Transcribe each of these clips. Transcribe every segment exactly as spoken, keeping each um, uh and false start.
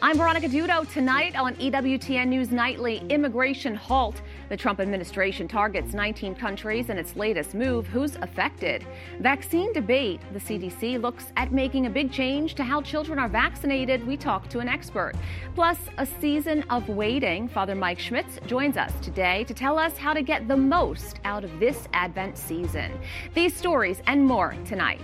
I'm Veronica Dudo. Tonight on E W T N News Nightly, immigration halt. The Trump administration targets nineteen countries in its latest move. Who's affected? Vaccine debate. The C D C looks at making a big change to how children are vaccinated. We talk to an expert. Plus, a season of waiting. Father Mike Schmitz joins us today to tell us how to get the most out of this Advent season. These stories and more tonight.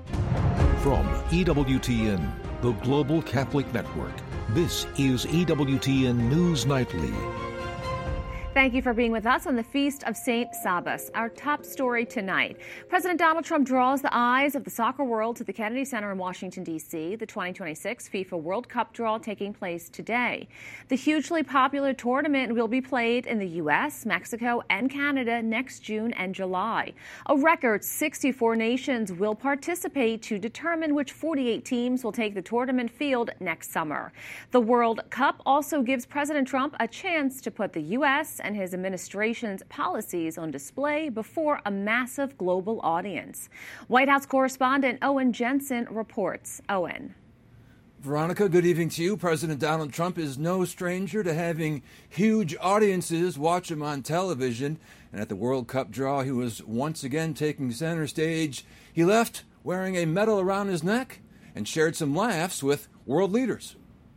From E W T N, the Global Catholic Network, this is E W T N News Nightly. Thank you for being with us on the Feast of Saint Sabas. Our top story tonight. President Donald Trump draws the eyes of the soccer world to the Kennedy Center in Washington, D C, the twenty twenty-six FIFA World Cup draw taking place today. The hugely popular tournament will be played in the U S, Mexico, and Canada next June and July. A record sixty-four nations will participate to determine which forty-eight teams will take the tournament field next summer. The World Cup also gives President Trump a chance to put the U S and his administration's policies on display before a massive global audience. White House correspondent Owen Jensen reports. Owen. Veronica, good evening to you. President Donald Trump is no stranger to having huge audiences watch him on television. And at the World Cup draw, he was once again taking center stage. He left wearing a medal around his neck and shared some laughs with world leaders.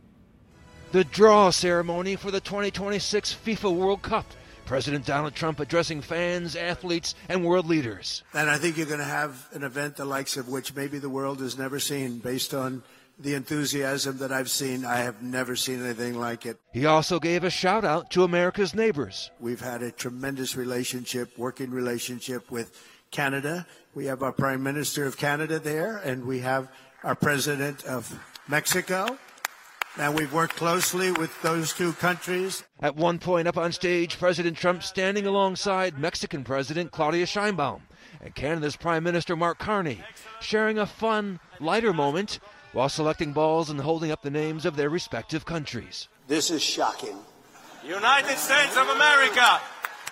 The draw ceremony for the twenty twenty-six FIFA World Cup. President Donald Trump addressing fans, athletes, and world leaders. And I think you're going to have an event the likes of which maybe the world has never seen. Based on the enthusiasm that I've seen, I have never seen anything like it. He also gave a shout out to America's neighbors. We've had a tremendous relationship, working relationship with Canada. We have our Prime Minister of Canada there, and we have our President of Mexico. And we've worked closely with those two countries. At one point up on stage, President Trump standing alongside Mexican President Claudia Sheinbaum and Canada's Prime Minister Mark Carney, sharing a fun, lighter moment while selecting balls and holding up the names of their respective countries. This is shocking. United States of America!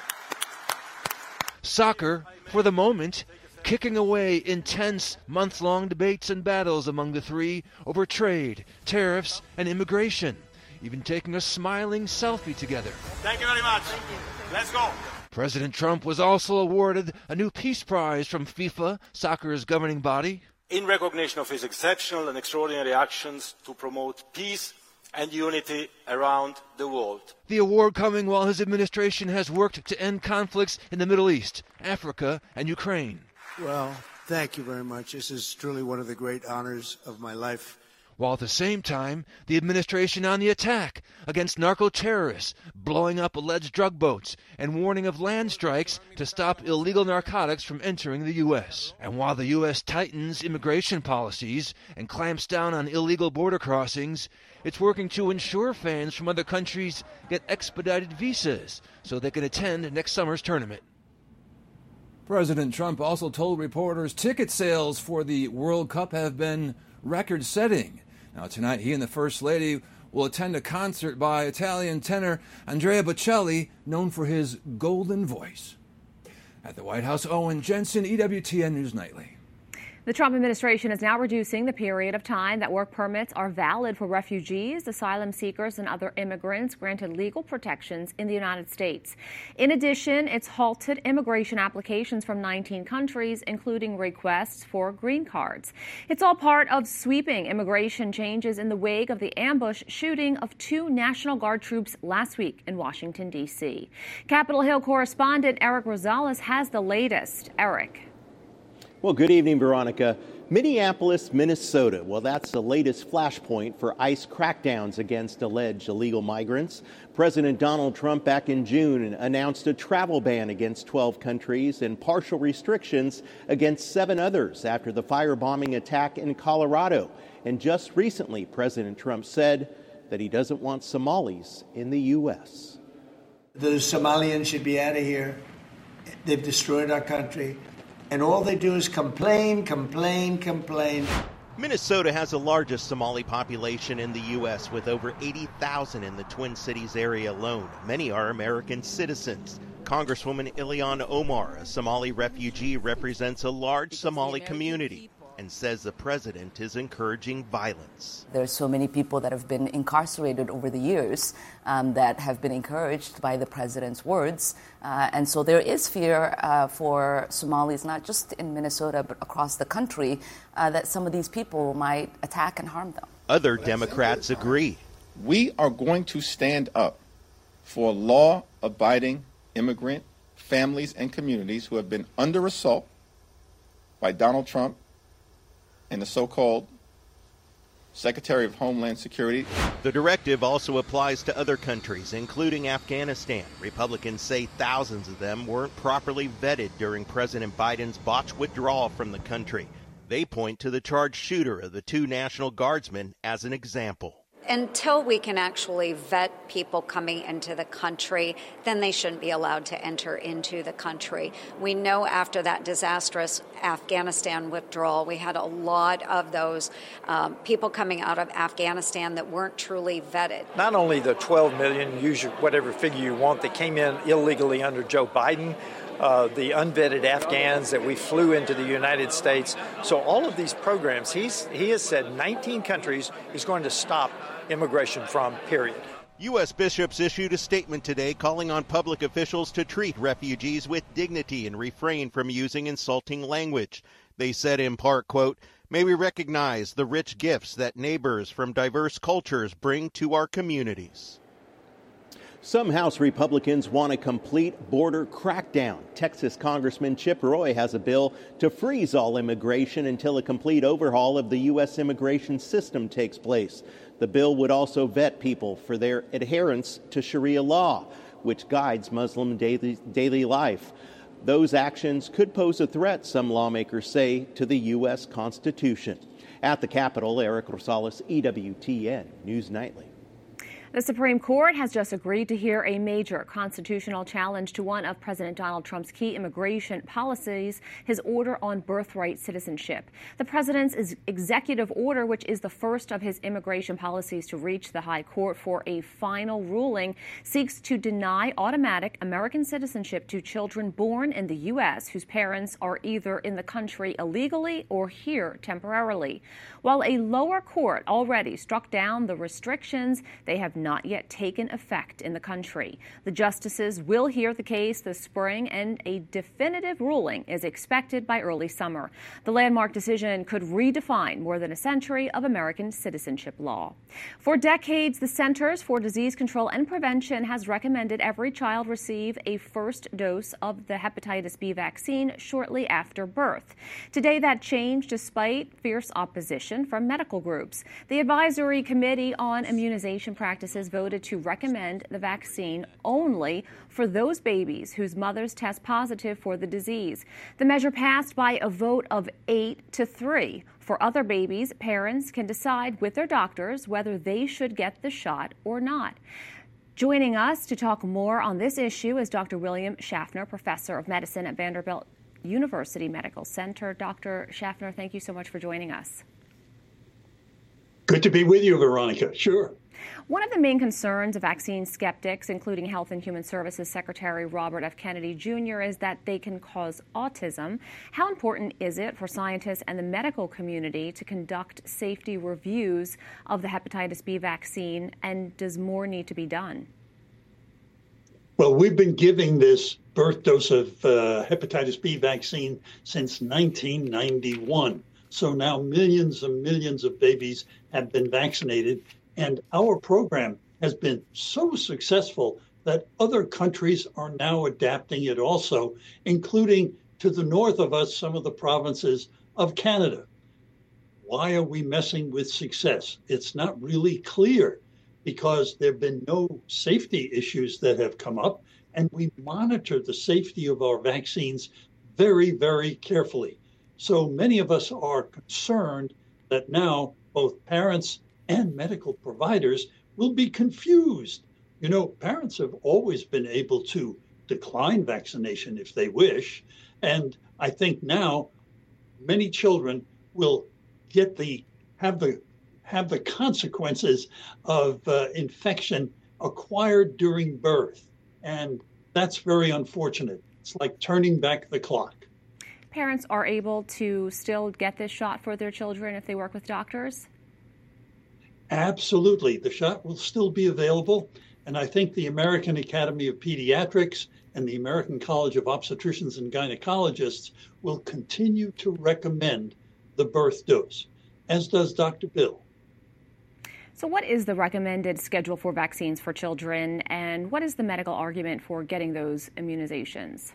Soccer, for the moment, kicking away intense month-long debates and battles among the three over trade, tariffs, and immigration, even taking a smiling selfie together. Thank you very much. Thank you. Let's go. President Trump was also awarded a new Peace Prize from FIFA, soccer's governing body, in recognition of his exceptional and extraordinary actions to promote peace and unity around the world. The award coming while his administration has worked to end conflicts in the Middle East, Africa, and Ukraine. Well, thank you very much. This is truly one of the great honors of my life. While at the same time, the administration on the attack against narco-terrorists, blowing up alleged drug boats, and warning of land strikes to stop illegal narcotics from entering the U S. And while the U S tightens immigration policies and clamps down on illegal border crossings, it's working to ensure fans from other countries get expedited visas so they can attend next summer's tournament. President Trump also told reporters ticket sales for the World Cup have been record-setting. Now, tonight, he and the First Lady will attend a concert by Italian tenor Andrea Bocelli, known for his golden voice. At the White House, Owen Jensen, E W T N News Nightly. The Trump administration is now reducing the period of time that work permits are valid for refugees, asylum seekers, and other immigrants granted legal protections in the United States. In addition, it's halted immigration applications from nineteen countries, including requests for green cards. It's all part of sweeping immigration changes in the wake of the ambush shooting of two National Guard troops last week in Washington, D C. Capitol Hill correspondent Eric Rosales has the latest. Eric. Well, good evening, Veronica. Minneapolis, Minnesota. Well, that's the latest flashpoint for ICE crackdowns against alleged illegal migrants. President Donald Trump back in June announced a travel ban against twelve countries and partial restrictions against seven others after the firebombing attack in Colorado. And just recently, President Trump said that he doesn't want Somalis in the U S. The Somalians should be out of here. They've destroyed our country. And all they do is complain, complain, complain. Minnesota has the largest Somali population in the U S with over eighty thousand in the Twin Cities area alone. Many are American citizens. Congresswoman Ilhan Omar, a Somali refugee, represents a large Somali community. and says the president is encouraging violence. There's so many people that have been incarcerated over the years um, that have been encouraged by the president's words. Uh, and so there is fear uh, for Somalis, not just in Minnesota, but across the country, uh, that some of these people might attack and harm them. Other Democrats agree. We are going to stand up for law-abiding immigrant families and communities who have been under assault by Donald Trump and the so-called Secretary of Homeland Security. The directive also applies to other countries, including Afghanistan. Republicans say thousands of them weren't properly vetted during President Biden's botched withdrawal from the country. They point to the charged shooter of the two National Guardsmen as an example. Until we can actually vet people coming into the country, then they shouldn't be allowed to enter into the country. We know after that disastrous Afghanistan withdrawal, we had a lot of those um, people coming out of Afghanistan that weren't truly vetted. Not only the twelve million, use your, whatever figure you want, that came in illegally under Joe Biden, Uh, the unvetted Afghans that we flew into the United States. So all of these programs, he's, he has said nineteen countries he's going to stop immigration from, period. U S bishops issued a statement today calling on public officials to treat refugees with dignity and refrain from using insulting language. They said in part, quote, "May we recognize the rich gifts that neighbors from diverse cultures bring to our communities." Some House Republicans want a complete border crackdown. Texas Congressman Chip Roy has a bill to freeze all immigration until a complete overhaul of the U S immigration system takes place. The bill would also vet people for their adherence to Sharia law, which guides Muslim daily, daily life. Those actions could pose a threat, some lawmakers say, to the U S Constitution. At the Capitol, Eric Rosales, E W T N News Nightly. The Supreme Court has just agreed to hear a major constitutional challenge to one of President Donald Trump's key immigration policies, his order on birthright citizenship. The president's executive order, which is the first of his immigration policies to reach the high court for a final ruling, seeks to deny automatic American citizenship to children born in the U S whose parents are either in the country illegally or here temporarily. While a lower court already struck down the restrictions, they have not yet taken effect in the country. The justices will hear the case this spring, and a definitive ruling is expected by early summer. The landmark decision could redefine more than a century of American citizenship law. For decades, the Centers for Disease Control and Prevention has recommended every child receive a first dose of the hepatitis B vaccine shortly after birth. Today, that changed despite fierce opposition from medical groups. The Advisory Committee on Immunization Practices voted to recommend the vaccine only for those babies whose mothers test positive for the disease. The measure passed by a vote of eight to three. For other babies, parents can decide with their doctors whether they should get the shot or not. Joining us to talk more on this issue is Doctor William Schaffner, professor of medicine at Vanderbilt University Medical Center. Doctor Schaffner, thank you so much for joining us. Good to be with you, Veronica. Sure. One of the main concerns of vaccine skeptics, including Health and Human Services Secretary Robert F. Kennedy Junior, is that they can cause autism. How important is it for scientists and the medical community to conduct safety reviews of the hepatitis B vaccine, and does more need to be done? Well, we've been giving this birth dose of uh, hepatitis B vaccine since nineteen ninety-one. So now millions and millions of babies have been vaccinated. And our program has been so successful that other countries are now adapting it also, including to the north of us, some of the provinces of Canada. Why are we messing with success? It's not really clear, because there have been no safety issues that have come up, and we monitor the safety of our vaccines very, very carefully. So many of us are concerned that now both parents and medical providers will be confused. You know, parents have always been able to decline vaccination if they wish. And I think now many children will get the, have the, have the consequences of uh, infection acquired during birth. And that's very unfortunate. It's like turning back the clock. parents are able to still get this shot for their children if they work with doctors? Absolutely. The shot will still be available. And I think the American Academy of Pediatrics and the American College of Obstetricians and Gynecologists will continue to recommend the birth dose, as does Doctor Bill. So what is the recommended schedule for vaccines for children, and what is the medical argument for getting those immunizations?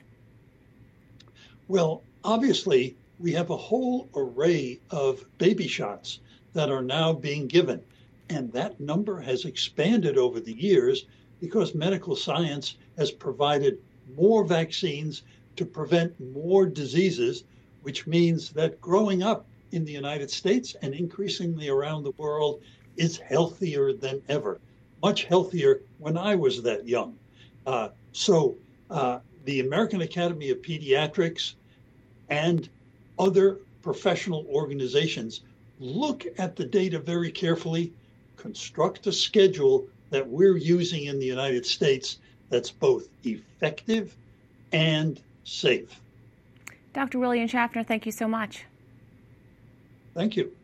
Well, obviously, we have a whole array of baby shots that are now being given, and that number has expanded over the years because medical science has provided more vaccines to prevent more diseases, which means that growing up in the United States and increasingly around the world is healthier than ever, much healthier when I was that young. Uh, so uh, the American Academy of Pediatrics and other professional organizations look at the data very carefully, construct a schedule that we're using in the United States that's both effective and safe. Doctor William Schaffner, thank you so much. Thank you.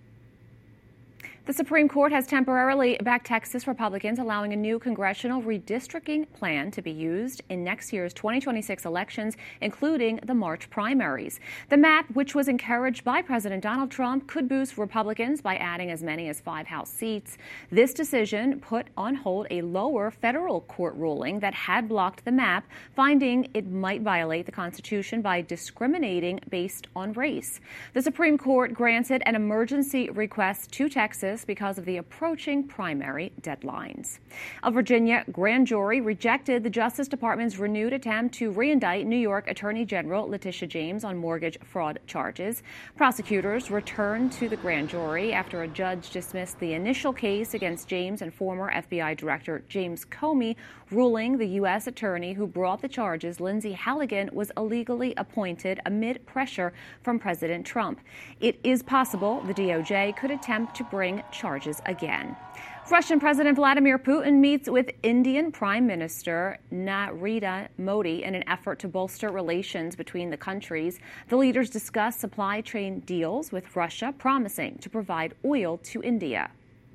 The Supreme Court has temporarily backed Texas Republicans, allowing a new congressional redistricting plan to be used in next year's twenty twenty-six elections, including the March primaries. The map, which was encouraged by President Donald Trump, could boost Republicans by adding as many as five House seats. This decision put on hold a lower federal court ruling that had blocked the map, finding it might violate the Constitution by discriminating based on race. The Supreme Court granted an emergency request to Texas because of the approaching primary deadlines. A Virginia grand jury rejected the Justice Department's renewed attempt to re-indict New York Attorney General Letitia James on mortgage fraud charges. Prosecutors returned to the grand jury after a judge dismissed the initial case against James and former F B I Director James Comey, ruling the U S attorney who brought the charges, Lindsay Halligan, was illegally appointed amid pressure from President Trump. It is possible the D O J could attempt to bring charges again. Russian President Vladimir Putin meets with Indian Prime Minister Narendra Modi in an effort to bolster relations between the countries. The leaders discuss supply chain deals with Russia, promising to provide oil to India.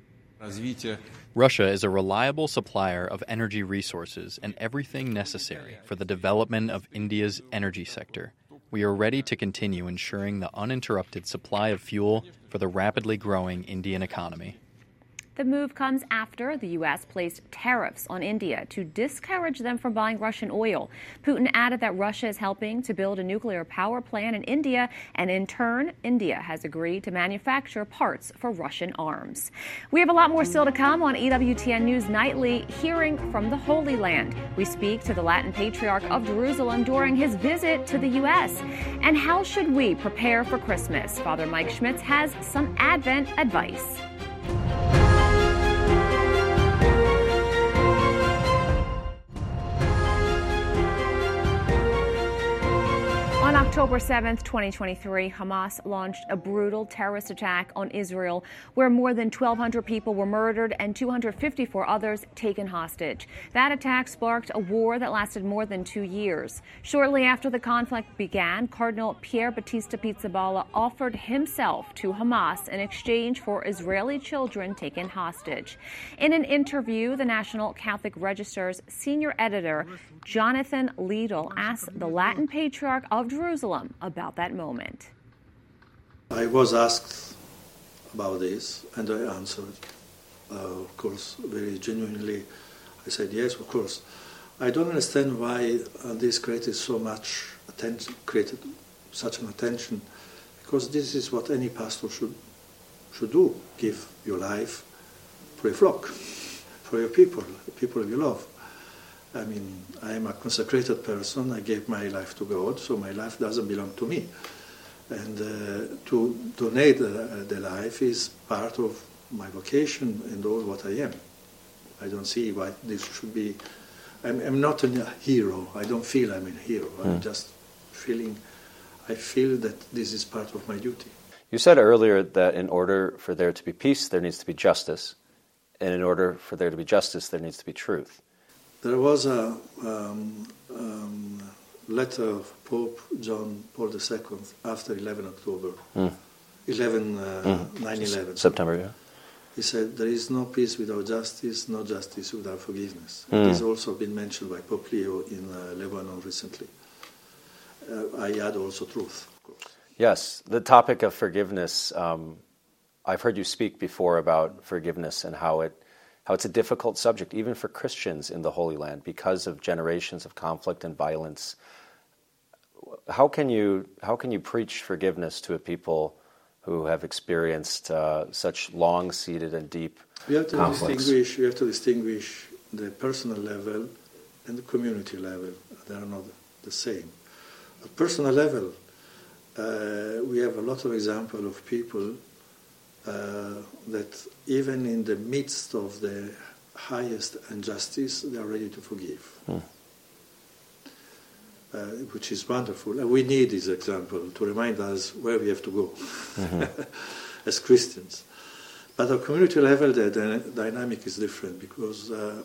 Russia is a reliable supplier of energy resources and everything necessary for the development of India's energy sector. We are ready to continue ensuring the uninterrupted supply of fuel for the rapidly growing Indian economy. The move comes after the U S placed tariffs on India to discourage them from buying Russian oil. Putin added that Russia is helping to build a nuclear power plant in India, and in turn, India has agreed to manufacture parts for Russian arms. We have a lot more still to come on E W T N News Nightly, hearing from the Holy Land. We speak to the Latin Patriarch of Jerusalem during his visit to the U S And how should we prepare for Christmas? Father Mike Schmitz has some Advent advice. On October seventh, twenty twenty-three, Hamas launched a brutal terrorist attack on Israel where more than twelve hundred people were murdered and two hundred fifty-four others taken hostage. That attack sparked a war that lasted more than two years. Shortly after the conflict began, Cardinal Pier Battista Pizzaballa offered himself to Hamas in exchange for Israeli children taken hostage. In an interview, the National Catholic Register's senior editor, Jonathan Liedl, asked the Latin Patriarch of Jerusalem about that moment. I was asked about this, and I answered, uh, of course, very genuinely. I said, yes, of course. I don't understand why uh, this created so much attention, created such an attention, because this is what any pastor should should do: give your life for your flock, for your people, the people you love. I mean, I am a consecrated person. I gave my life to God, so my life doesn't belong to me. And uh, to donate uh, the life is part of my vocation and all what I am. I don't see why this should be. I'm, I'm not a hero. I don't feel I'm a hero. Mm. I'm just feeling, I feel that this is part of my duty. You said earlier that in order for there to be peace, there needs to be justice. And in order for there to be justice, there needs to be truth. There was a um, um, letter of Pope John Paul the Second after eleven October, mm. eleven, uh, mm. nine eleven. September, yeah. He said, there is no peace without justice, no justice without forgiveness. Mm. It has also been mentioned by Pope Leo in uh, Lebanon recently. Uh, I add also truth, of course. Yes, the topic of forgiveness, um, I've heard you speak before about forgiveness and how it how it's a difficult subject, even for Christians in the Holy Land, because of generations of conflict and violence. How can you how can you preach forgiveness to a people who have experienced uh, such long-seated and deep we have to conflicts? Distinguish, we have to distinguish the personal level and the community level. They are not the same. At personal level, uh, we have a lot of examples of people uh, that even in the midst of the highest injustice, they are ready to forgive. Hmm. Uh, which is wonderful. And we need this example to remind us where we have to go mm-hmm. as Christians. But at community level, the, the dynamic is different because uh,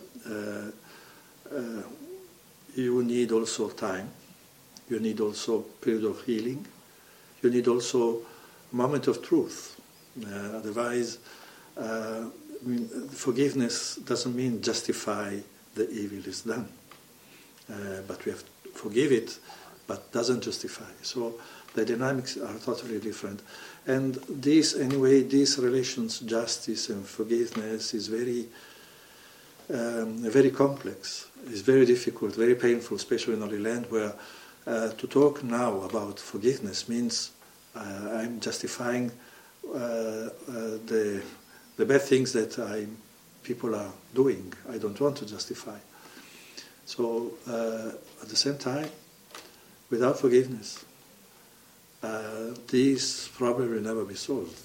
uh, uh, you need also time. You need also period of healing. You need also moment of truth. Uh, otherwise, uh, I mean, forgiveness doesn't mean justify the evil is done. Uh, but we have to forgive it, but doesn't justify. So the dynamics are totally different. And this, anyway, these relations, justice and forgiveness, is very, um, very complex. It's very difficult, very painful, especially in Holy Land, where uh, to talk now about forgiveness means uh, I'm justifying uh, uh, the the bad things that I people are doing. I don't want to justify. So uh, at the same time, without forgiveness, uh, these problems will never be solved.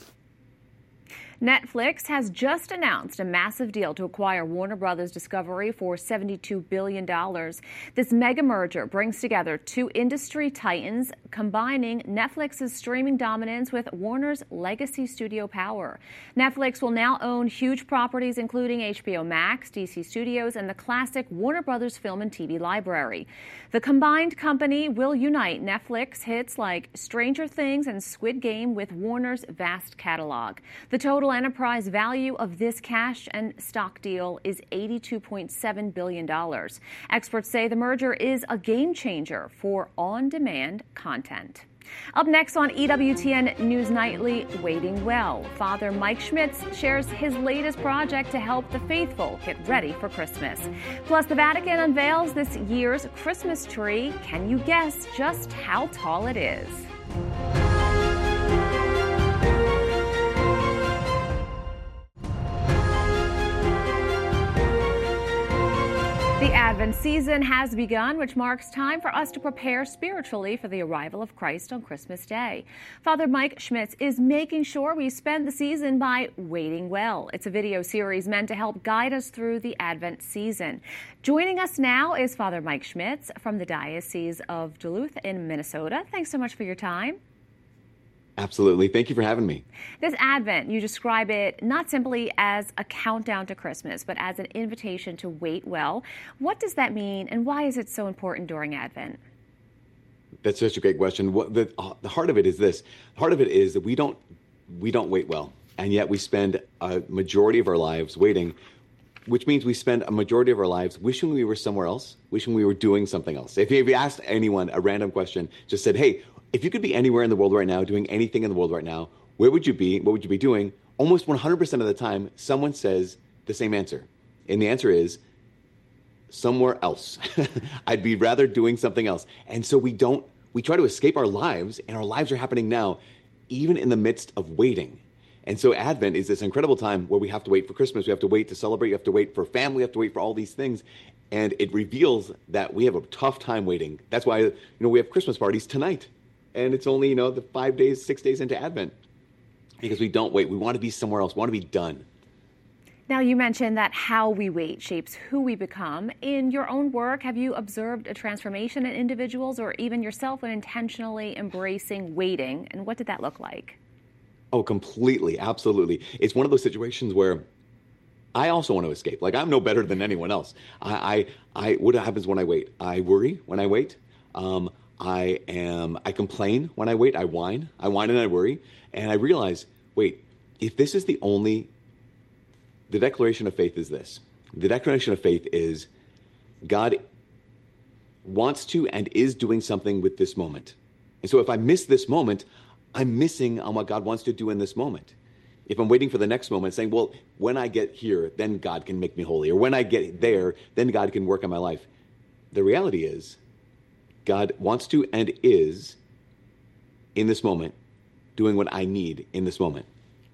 Netflix has just announced a massive deal to acquire Warner Brothers Discovery for seventy-two billion dollars. This mega merger brings together two industry titans, combining Netflix's streaming dominance with Warner's legacy studio power. Netflix will now own huge properties including H B O Max, D C Studios, and the classic Warner Brothers film and T V library. The combined company will unite Netflix hits like Stranger Things and Squid Game with Warner's vast catalog. The total enterprise value of this cash and stock deal is eighty-two point seven billion dollars. Experts say the merger is a game changer for on-demand content. Up next on E W T N News Nightly, Waiting Well, Father Mike Schmitz shares his latest project to help the faithful get ready for Christmas. Plus, the Vatican unveils this year's Christmas tree. Can you guess just how tall it is? The Advent season has begun, which marks time for us to prepare spiritually for the arrival of Christ on Christmas Day. Father Mike Schmitz is making sure we spend the season by waiting well. It's a video series meant to help guide us through the Advent season. Joining us now is Father Mike Schmitz from the Diocese of Duluth in Minnesota. Thanks so much for your time. Absolutely. Thank you for having me. This Advent, you describe it not simply as a countdown to Christmas, but as an invitation to wait well. What does that mean, and why is it so important during Advent? That's such a great question. What the, uh, the heart of it is this. The heart of it is that we don't we don't wait well, and yet we spend a majority of our lives waiting, which means we spend a majority of our lives wishing we were somewhere else, wishing we were doing something else. If you, if you asked anyone a random question, just said, hey, if you could be anywhere in the world right now, doing anything in the world right now, where would you be? What would you be doing? Almost one hundred percent of the time, someone says the same answer. And the answer is somewhere else. I'd be rather doing something else. And so we don't, we try to escape our lives, and our lives are happening now, even in the midst of waiting. And so Advent is this incredible time where we have to wait for Christmas. We have to wait to celebrate. You have to wait for family. We have to wait for all these things. And it reveals that we have a tough time waiting. That's why, you know, we have Christmas parties tonight. And it's only, you know, the five days, six days into Advent, because we don't wait. We want to be somewhere else. We want to be done. Now, you mentioned that how we wait shapes who we become. In your own work, have you observed a transformation in individuals or even yourself when intentionally embracing waiting? And what did that look like? Oh, completely. Absolutely. It's one of those situations where I also want to escape. Like, I'm no better than anyone else. I, I, I what happens when I wait? I worry when I wait. Um, I am. I complain when I wait. I whine. I whine and I worry. And I realize, wait, if this is the only, the declaration of faith is this. The declaration of faith is God wants to and is doing something with this moment. And so if I miss this moment, I'm missing on what God wants to do in this moment. If I'm waiting for the next moment, saying, well, when I get here, then God can make me holy. Or when I get there, then God can work on my life. The reality is, God wants to and is, in this moment, doing what I need in this moment.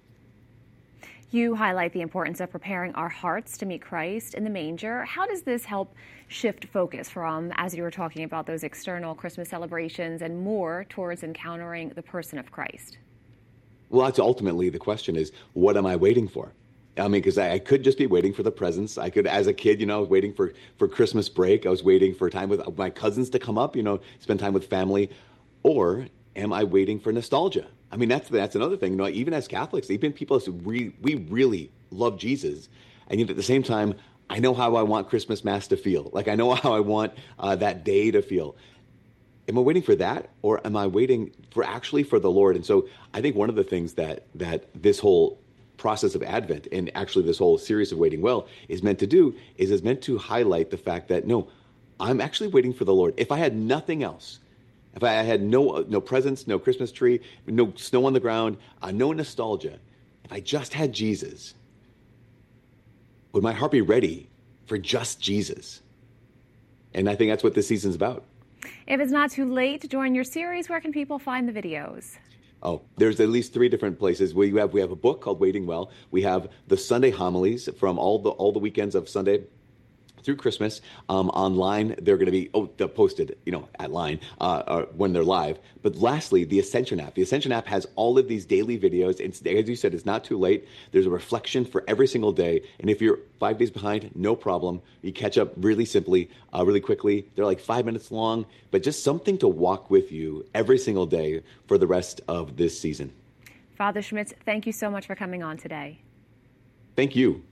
You highlight the importance of preparing our hearts to meet Christ in the manger. How does this help shift focus from, as you were talking about, those external Christmas celebrations and more towards encountering the person of Christ? Well, that's ultimately the question is, what am I waiting for? I mean, because I, I could just be waiting for the presents. I could, as a kid, you know, I was waiting for, for Christmas break. I was waiting for time with my cousins to come up, you know, spend time with family. Or am I waiting for nostalgia? I mean, that's that's another thing. You know, even as Catholics, even people, we, we really love Jesus. And yet at the same time, I know how I want Christmas Mass to feel. Like, I know how I want uh, that day to feel. Am I waiting for that, or am I waiting for actually for the Lord? And so I think one of the things that that this whole process of Advent and actually this whole series of Waiting Well is meant to do is is meant to highlight the fact that, no, I'm actually waiting for the Lord. If I had nothing else, if I had no no presents, no Christmas tree, no snow on the ground, uh, no nostalgia, if I just had Jesus, would my heart be ready for just Jesus? And I think that's what this season's about. If it's not too late to join your series, where can people find the videos? Oh, there's at least three different places. We have we have a book called Waiting Well. We have the Sunday homilies from all the all the weekends of Sunday through Christmas. Um, online, they're going to be oh they're posted, you know, at line uh, or when they're live. But lastly, the Ascension app. The Ascension app has all of these daily videos. It's, as you said, it's not too late. There's a reflection for every single day. And if you're five days behind, no problem. You catch up really simply, uh, really quickly. They're like five minutes long, but just something to walk with you every single day for the rest of this season. Father Schmitz, thank you so much for coming on today. Thank you.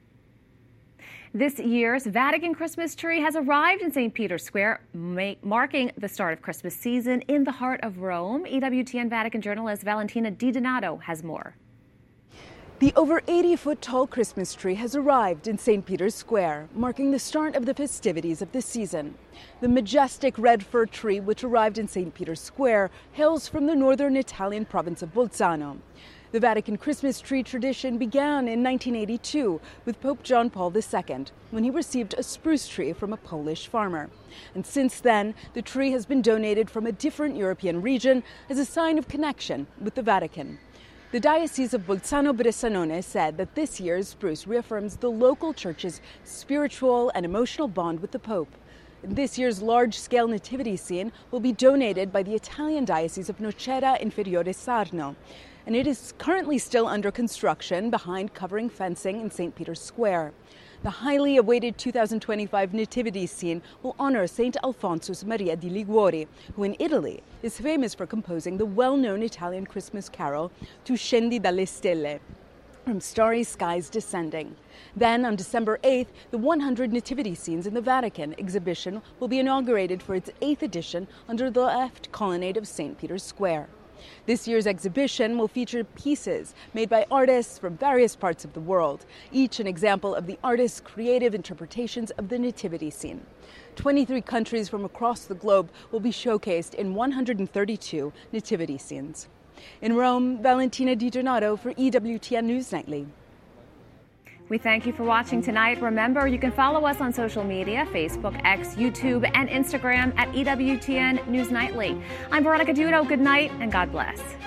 This year's Vatican Christmas tree has arrived in Saint Peter's Square, marking the start of Christmas season in the heart of Rome. E W T N Vatican journalist Valentina Di Donato has more. The over eighty-foot-tall Christmas tree has arrived in Saint Peter's Square, marking the start of the festivities of the season. The majestic red fir tree, which arrived in Saint Peter's Square, hails from the northern Italian province of Bolzano. The Vatican Christmas tree tradition began in nineteen eighty-two with Pope John Paul the Second, when he received a spruce tree from a Polish farmer. And since then, the tree has been donated from a different European region as a sign of connection with the Vatican. The Diocese of Bolzano-Bressanone said that this year's spruce reaffirms the local church's spiritual and emotional bond with the Pope. This year's large-scale nativity scene will be donated by the Italian Diocese of Nocera Inferiore Sarno, and it is currently still under construction behind covering fencing in Saint Peter's Square. The highly awaited two thousand twenty-five nativity scene will honor Saint Alfonso Maria di Liguori, who in Italy is famous for composing the well-known Italian Christmas carol Tu scendi dalle stelle, from starry skies descending. Then, on December eighth, the one hundred Nativity Scenes in the Vatican exhibition will be inaugurated for its eighth edition under the left colonnade of Saint Peter's Square. This year's exhibition will feature pieces made by artists from various parts of the world, each an example of the artist's creative interpretations of the nativity scene. twenty-three countries from across the globe will be showcased in one hundred thirty-two nativity scenes. In Rome, Valentina Di Donato for E W T N News Nightly. We thank you for watching tonight. Remember, you can follow us on social media, Facebook, X, YouTube, and Instagram at E W T N News Nightly. I'm Veronica Dudo. Good night and God bless.